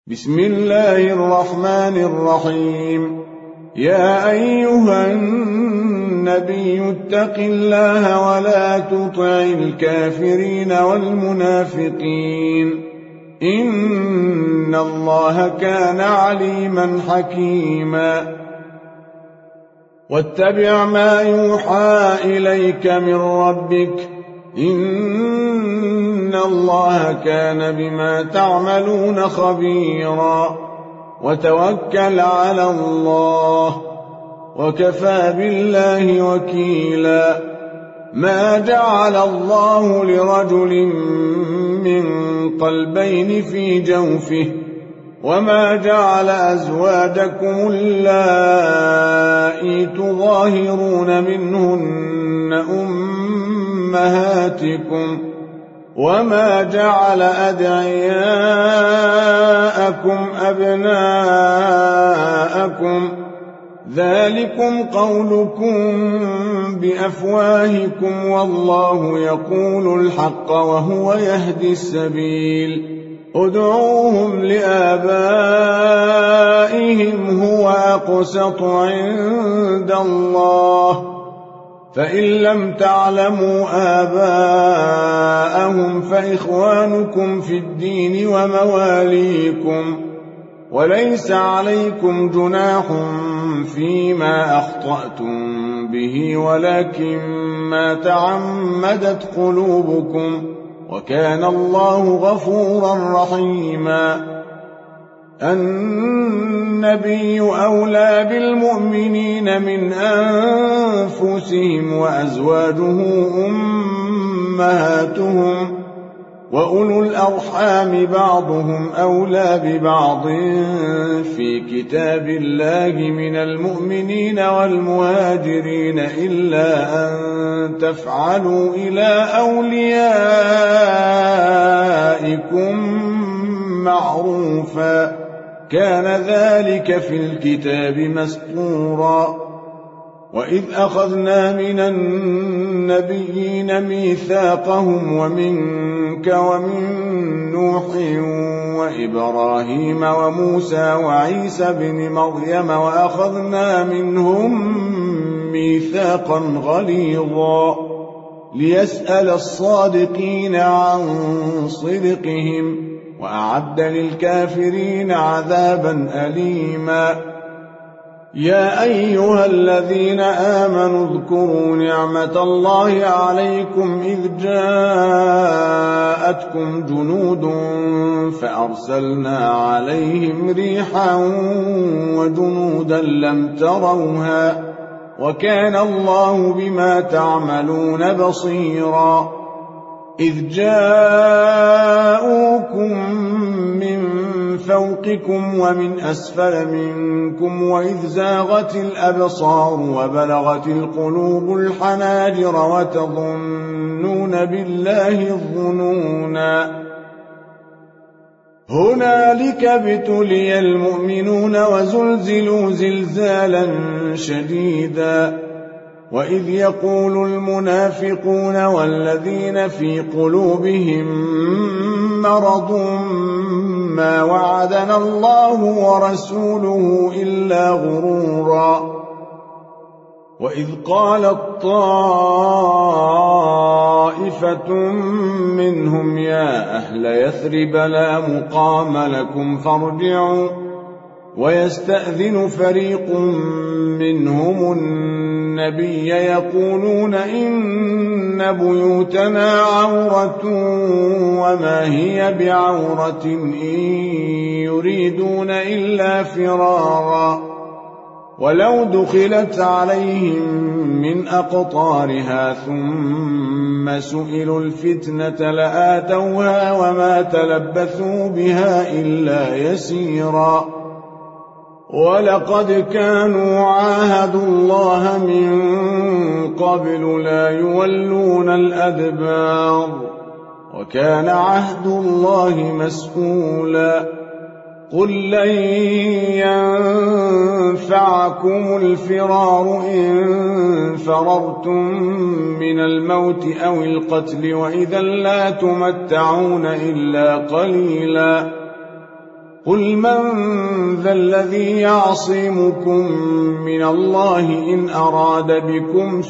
بسم الله الرحمن الرحيم. يا أيها النبي اتق الله ولا تطع الكافرين والمنافقين إن الله كان عليما حكيما. واتبع ما يوحى إليك من ربك إن الله كان بما تعملون خبيرا. وتوكل على الله وكفى بالله وكيلا. ما جعل الله لرجل من قلبين في جوفه وما جعل أزواجكم اللائي تظاهرون منهن أمهاتكم وما جعل أدعياءكم أبناءكم ذلكم قولكم بأفواهكم والله يقول الحق وهو يهدي السبيل. ادعوهم لآبائهم هو أقسط عند الله فإن لم تعلموا آباءهم فإخوانكم في الدين ومواليكم وليس عليكم جناح فيما أخطأتم به ولكن ما تعمدت قلوبكم وكان الله غفورا رحيما. النبي أولى بالمؤمنين من أنفسهم وأزواجه أمهاتهم وأولو الأرحام بعضهم أولى ببعض في كتاب الله من المؤمنين والمهاجرين إلا أن تفعلوا إلى أوليائكم معروفا كان ذلك في الكتاب مسطورا. وإذ أخذنا من النبيين ميثاقهم ومنك ومن نوح وإبراهيم وموسى وعيسى بن مريم وأخذنا منهم ميثاقا غليظا ليسأل الصادقين عن صدقهم وأعد للكافرين عذابا أليما. يا أيها الذين آمنوا اذكروا نعمة الله عليكم إذ جاءتكم جنود فأرسلنا عليهم ريحا وجنودا لم تروها وكان الله بما تعملون بصيرا. إذ جاءوكم من فوقكم ومن أسفل منكم وإذ زاغت الأبصار وبلغت القلوب الحناجر وتظنون بالله الظنونا. هنالك ابتلي المؤمنون وزلزلوا زلزالا شديدا. وإذ يقول المنافقون والذين في قلوبهم مرض ما وعدنا الله ورسوله إلا غرورا. وإذ قالت طائفة منهم يا أهل يثرب لا مقام لكم فارجعوا ويستأذن فريق منهم النبي يقولون إن بيوتنا عورة وما هي بعورة إن يريدون إلا فرارا ولو دخلت عليهم من أقطارها ثم سئلوا الفتنة لآتوها وما تلبثوا بها إلا يسيرا. ولقد كانوا عاهدوا الله من قبل لا يولون الأدبار وكان عهد الله مسئولا. قل لن ينفعكم الفرار إن فررتم من الموت أو القتل وإذا لا تمتعون إلا قليلا قل من ذا الذي يعصمكم من الله إن أراد بكم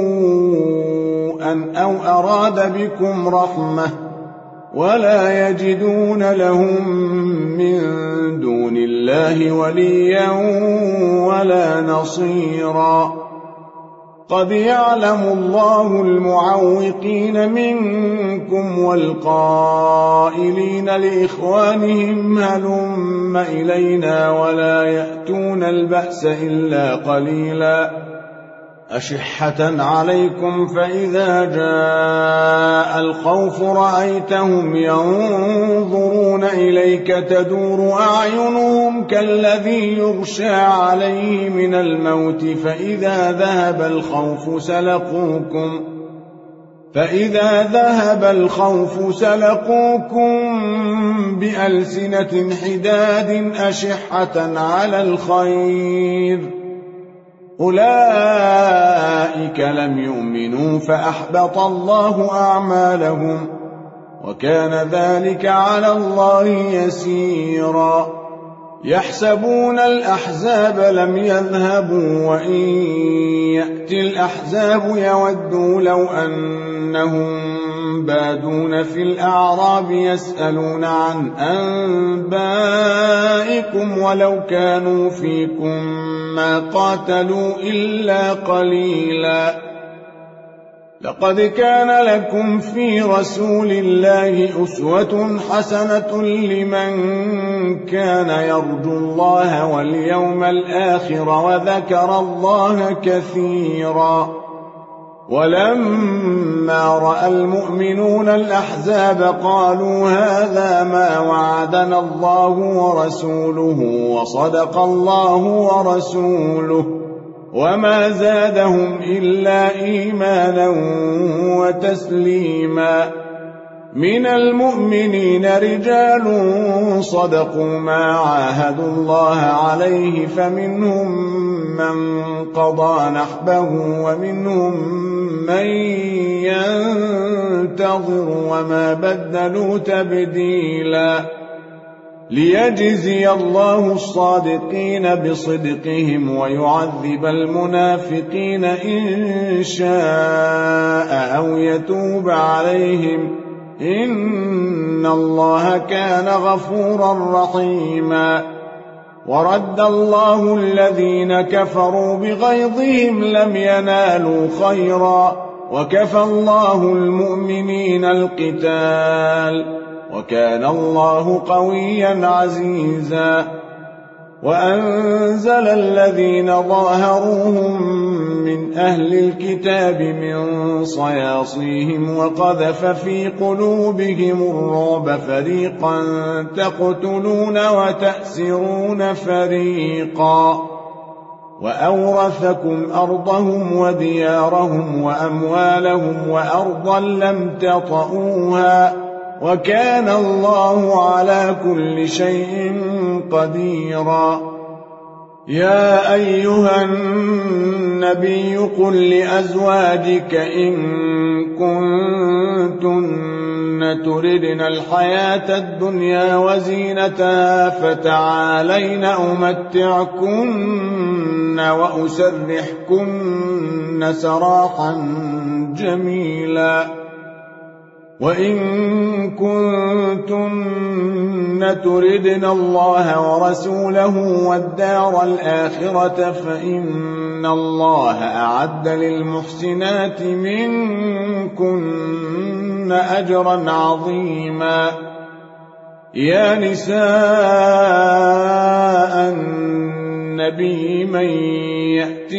سوءا أو أراد بكم رحمة ولا يجدون لهم من دون الله وليا ولا نصيرا قد يعلم الله المعوقين منكم والقائلين لإخوانهم هلم إلينا ولا يأتون البأس إلا قليلا أشحة عليكم فإذا جاء الخوف رأيتهم ينظرون إليك تدور أعينهم كالذي يغشى عليه من الموت فإذا ذهب الخوف سلقوكم بألسنة حداد أشحة على الخير أولئك لم يؤمنوا فأحبط الله أعمالهم وكان ذلك على الله يسيرا يحسبون الأحزاب لم يذهبوا وإن يأتي الأحزاب يودوا لو أنهم بادون في الأعراب يسألون عن أنبائكم ولو كانوا فيكم ما قاتلوا إلا قليلا لقد كان لكم في رسول الله أسوة حسنة لمن كان يرجو الله واليوم الآخر وذكر الله كثيرا ولما رأى المؤمنون الأحزاب قالوا هذا ما وعدنا الله ورسوله وصدق الله ورسوله وما زادهم إلا إيمانا وتسليما من المؤمنين رجال صدقوا ما عاهدوا الله عليه فمنهم من قضى نحبه ومنهم من ينتظر وما بدلوا تبديلا ليجزي الله الصادقين بصدقهم ويعذب المنافقين إن شاء أو يتوب عليهم إن الله كان غفورا رحيما ورد الله الذين كفروا بغيظهم لم ينالوا خيرا وكفى الله المؤمنين القتال وكان الله قويا عزيزا وأنزل الذين ظاهروهم من أهل الكتاب من صياصيهم وقذف في قلوبهم الرعب فريقا تقتلون وتأسرون فريقا وأورثكم أرضهم وديارهم وأموالهم وأرضا لم تطئوها وكان الله على كل شيء قديرا يا أيها النبي قل لأزواجك إن كنتن تردن الحياة الدنيا وزينتها فتعالين أمتعكن وأسرحكن سراحا جميلا وإن كنتن تردن الله ورسوله والدار الآخرة فإن الله أعد للمحسنات منكن أجرا عظيما يا نساء النبي من يأت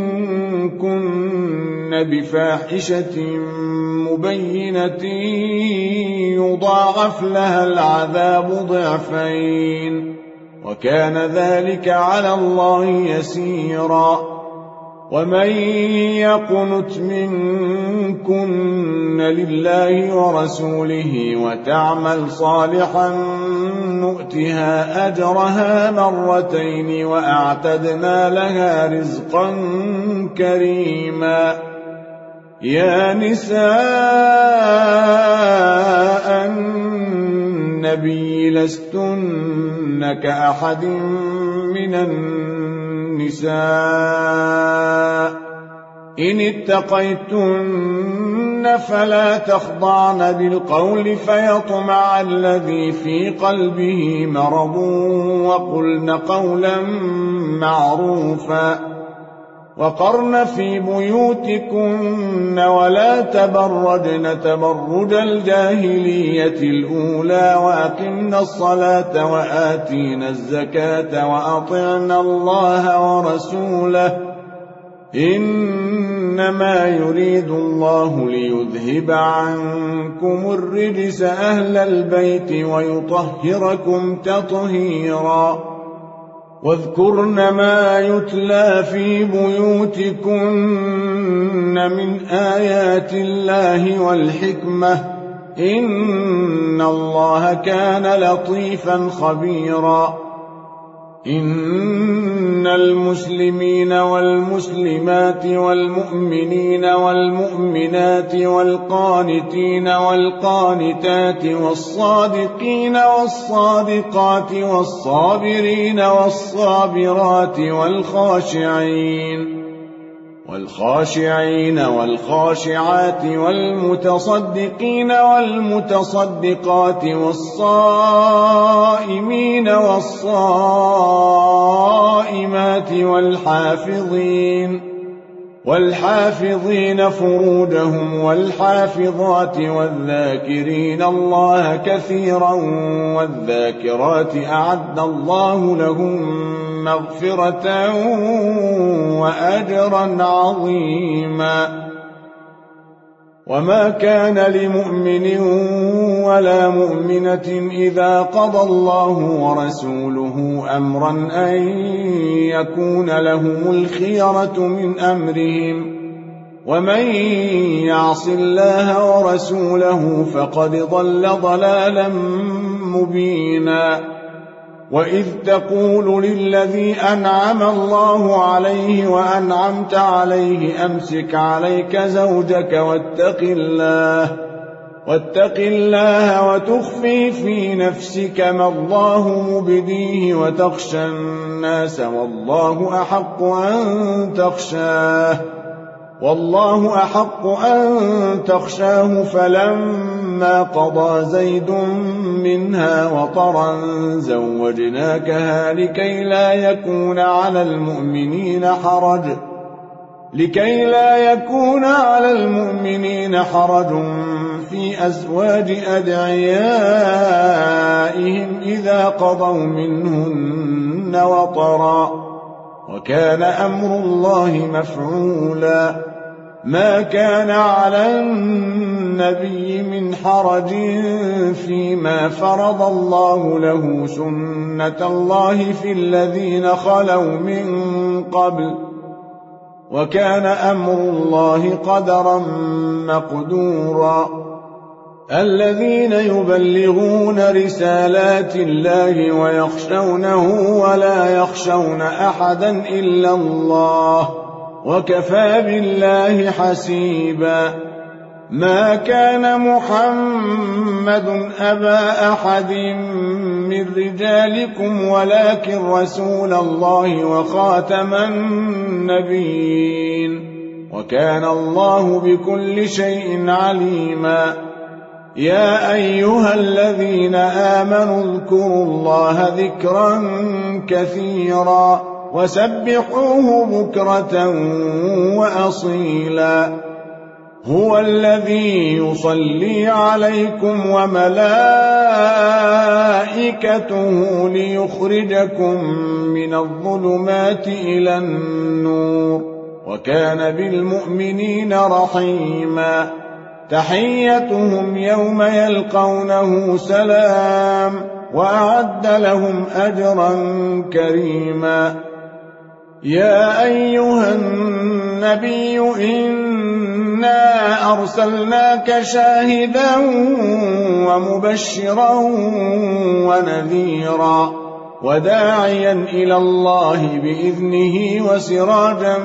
منكن بفاحشة مبينة يضاعف لها العذاب ضعفين وكان ذلك على الله يسيرا ومن يقنت منكن لله ورسوله وتعمل صالحا نؤتها أجرها مرتين وأعتدنا لها رزقا كريما يا نساء النبي النبي لستن كأحد من النساء إن اتقيتن فلا تخضعن بالقول فيطمع الذي في قلبه مرض وقلن قولا معروفا وقرن في بيوتكن ولا تبرجن تبرج الجاهلية الأولى وأقمن الصلاة وآتينا الزكاة وأطعنا الله ورسوله إنما يريد الله ليذهب عنكم الرجس أهل البيت ويطهركم تطهيرا واذكرن ما يتلى في بيوتكن من آيات الله والحكمة إن الله كان لطيفا خبيرا إن المسلمين والمسلمات والمؤمنين والمؤمنات والقانتين والقانتات والصادقين والصادقات والصابرين والصابرات والخاشعين والخاشعات والمتصدقين والمتصدقات والصائمين والصائمات والحافظين فروجهم والحافظات والذاكرين الله كثيرا والذاكرات أعد الله لهم مغفرة وأجرا عظيما وما كان لمؤمن ولا مؤمنة إذا قضى الله ورسوله أمرا أن يكون لهم الخيرة من أمرهم ومن يعص الله ورسوله فقد ضل ضلالا مبينا وإذ تقول للذي أنعم الله عليه وأنعمت عليه أمسك عليك زوجك واتق الله وتخفي في نفسك ما الله مبديه وتخشى الناس والله أحق أن تخشاه فلما قضى زيد منها وطرا زوجناكها لكي لا يكون على المؤمنين حرج في أزواج أدعيائهم إذا قضوا منهن وطرا وكان أمر الله مفعولا ما كان على النبي من حرج فيما فرض الله له سنة الله في الذين خلوا من قبل وكان أمر الله قدرا مقدورا الذين يبلغون رسالات الله ويخشونه ولا يخشون أحدا إلا الله وكفى بالله حسيبا ما كان محمد أبا أحد من رجالكم ولكن رسول الله وخاتم النبيين وكان الله بكل شيء عليما يا أيها الذين آمنوا اذكروا الله ذكرا كثيرا وسبحوه بكرة وأصيلا هو الذي يصلي عليكم وملائكته ليخرجكم من الظلمات إلى النور وكان بالمؤمنين رحيما تحيتهم يوم يلقونه سلام وأعد لهم أجرا كريما يا أيها النبي إنا أرسلناك شاهدا ومبشرا ونذيرا وداعيا إلى الله بإذنه وسراجا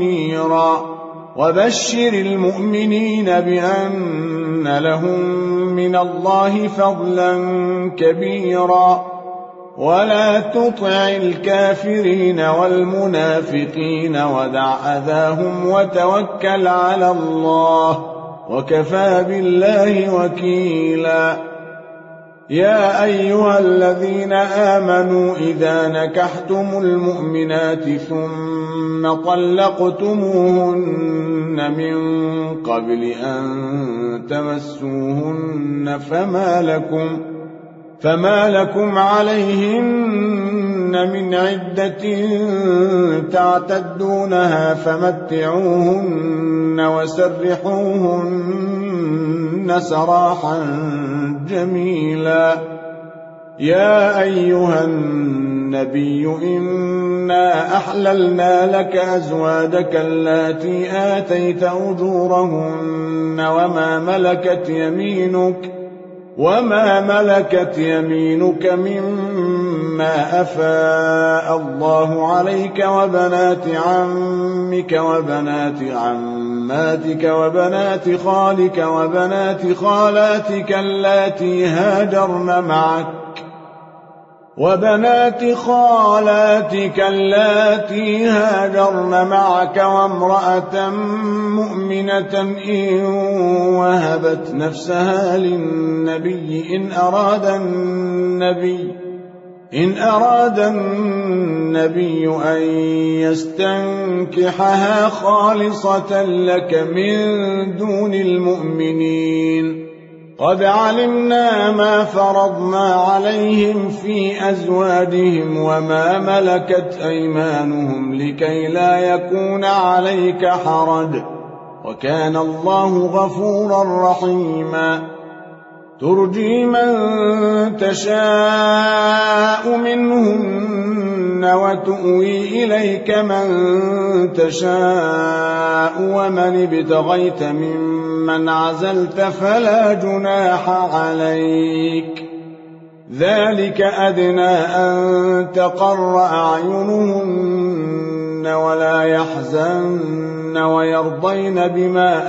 منيرا وبشر المؤمنين بأن لهم من الله فضلا كبيرا ولا تطع الكافرين والمنافقين ودع أذاهم وتوكل على الله وكفى بالله وكيلا يا أيها الذين آمنوا إذا نكحتم المؤمنات ثم طلقتموهن من قبل أن تمسوهن فما لكم عليهن من عدة تعتدونها فمتعوهن وسرحوهن سراحا جميلا يا أيها النبي إنا أحللنا لك أزواجك اللاتي آتيت أجورهن وما ملكت يمينك مما أفاء الله عليك وبنات عمك وبنات عماتك وبنات خالك وبنات خالاتك اللاتي هاجرن معك وامرأة مؤمنة إن وهبت نفسها للنبي إن أراد النبي أن يستنكحها خالصة لك من دون المؤمنين قد علمنا ما فرضنا عليهم في أزواجهم وما ملكت أيمانهم لكي لا يكون عليك حرج وكان الله غفورا رحيما ترجي من تشاء منهن وتؤوي إليك من تشاء ومن ابتغيت ممن عزلت فلا جناح عليك ذلك أدنى أن تقر أعينهن ولا يحزن ويرضين بما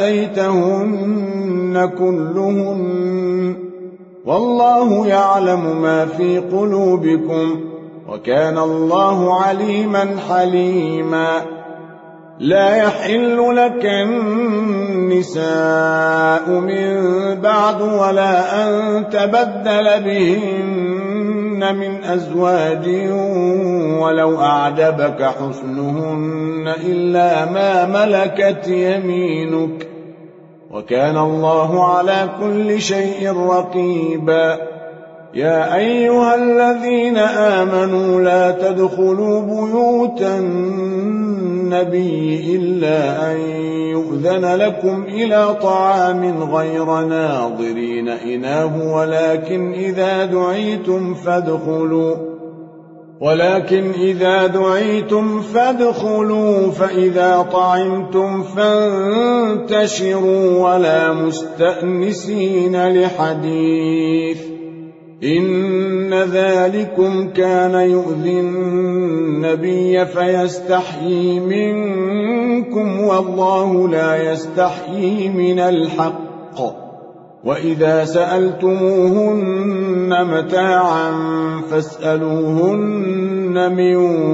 آتيتهن كلهن والله يعلم ما في قلوبكم وكان الله عليما حليما لا يحل لك النساء من بعد ولا أن تبدل بهن من أزواج ولو أعجبك حسنهن إلا ما ملكت يمينك وكان الله على كل شيء رقيبا يا أيها الذين آمنوا لا تدخلوا بيوت النبي إلا أن يؤذن لكم إلى طعام غير ناظرين إناه ولكن إذا دعيتم فادخلوا فإذا طعمتم فانتشروا ولا مستأنسين لحديث إن ذلكم كان يؤذي النبي فيستحيي منكم والله لا يستحيي من الحق وإذا سألتموهن متاعا فاسألوهن من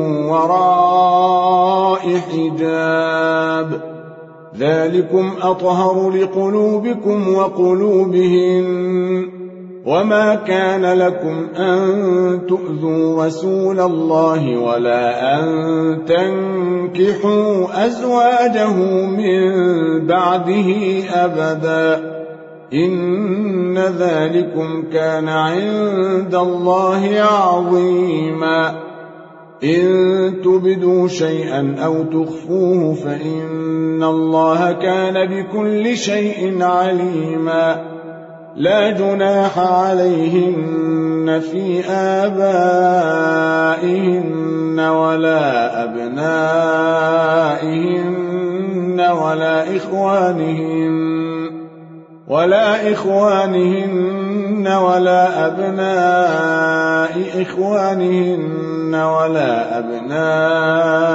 وراء حجاب ذلكم أطهر لقلوبكم وقلوبهن وما كان لكم أن تؤذوا رسول الله ولا أن تنكحوا أزواجه من بعده أبدا إن ذلكم كان عند الله عظيما إن تبدوا شيئا أو تخفوه فإن الله كان بكل شيء عليما لا جناح عليهن في آبائهن ولا أبنائهن ولا إخوانهن ولا أبناء إخوانهن ولا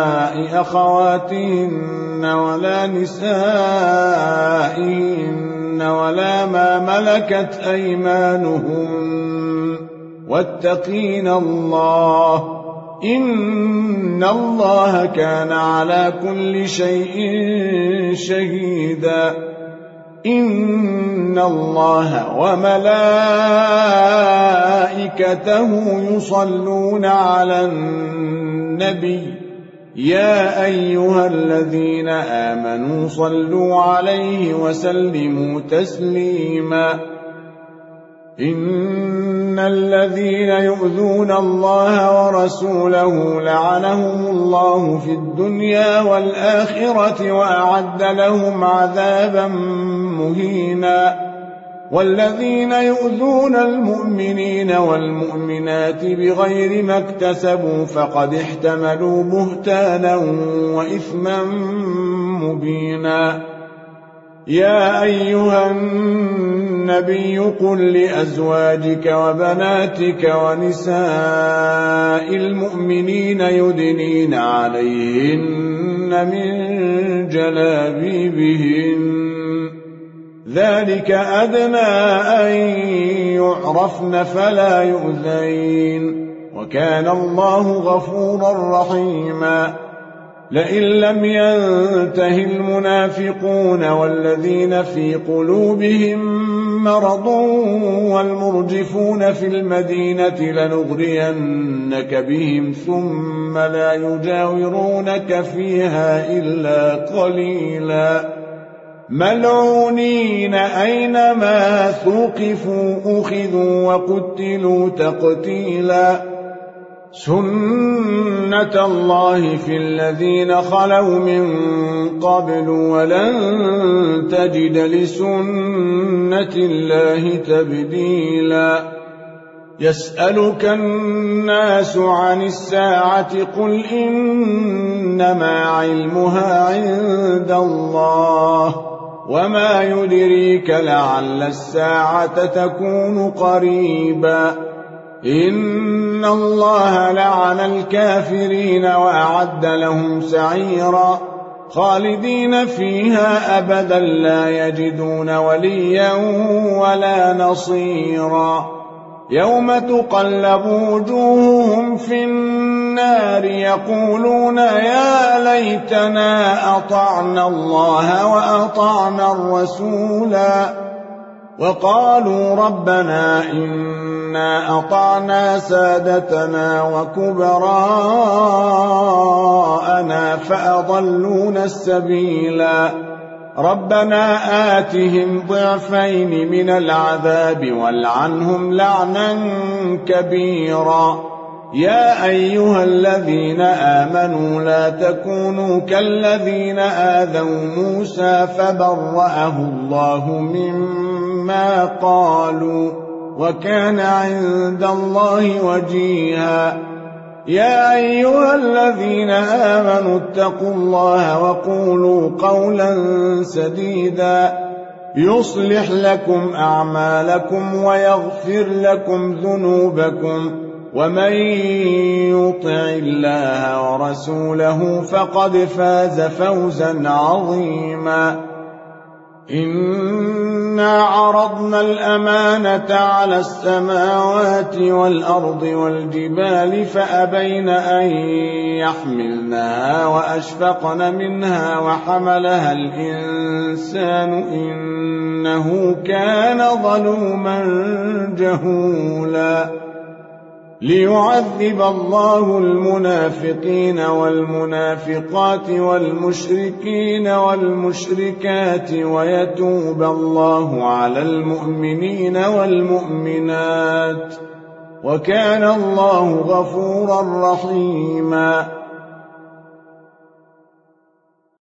أبناء أخواتهن ولا نسائهن ولا ما ملكت أيمانهن واتقين الله إن الله كان على كل شيء شهيدا إن الله وملائكته يصلون على النبي يا أيها الذين آمنوا صلوا عليه وسلموا تسليما إن الذين يؤذون الله ورسوله لعنهم الله في الدنيا والآخرة وأعد لهم عذابا مهينا والذين يؤذون المؤمنين والمؤمنات بغير ما اكتسبوا فقد احتملوا بهتانا وإثما مبينا يا أيها النبي قل لأزواجك وبناتك ونساء المؤمنين يدنين عليهن من جلابيبهن ذلك أدنى أن يعرفن فلا يؤذين وكان الله غفورا رحيما لئن لم ينته المنافقون والذين في قلوبهم مرض والمرجفون في المدينة لنغرينك بهم ثم لا يجاورونك فيها إلا قليلا ملعونين أينما ثقفوا أخذوا وقتلوا تقتيلا سنة الله في الذين خلوا من قبل ولن تجد لسنة الله تبديلا يسألك الناس عن الساعة قل إنما علمها عند الله وما يدريك لعل الساعة تكون قريبا إن الله لعن الكافرين وأعد لهم سعيرا خالدين فيها أبدا لا يجدون وليا ولا نصيرا يوم تقلب وجوههم في النار يقولون يا ليتنا أطعنا الله وأطعنا الرسولا وقالوا ربنا إنا أطعنا سادتنا وكبراءنا فأضلونا السبيلا ربنا آتهم ضعفين من العذاب والعنهم لعنا كبيرا يا أيها الذين آمنوا لا تكونوا كالذين آذوا موسى فبرأه الله مما قالوا وكان عند الله وجيها يا أيها الذين آمنوا اتقوا الله وقولوا قولا سديدا يصلح لكم أعمالكم ويغفر لكم ذنوبكم ومن يطع الله ورسوله فقد فاز فوزا عظيما إنا عرضنا الأمانة على السماوات والأرض والجبال فأبين أن يحملنها وأشفقن منها وحملها الإنسان إنه كان ظلوما جهولا ليعذب الله المنافقين والمنافقات والمشركين والمشركات ويتوب الله على المؤمنين والمؤمنات وكان الله غفورا رحيما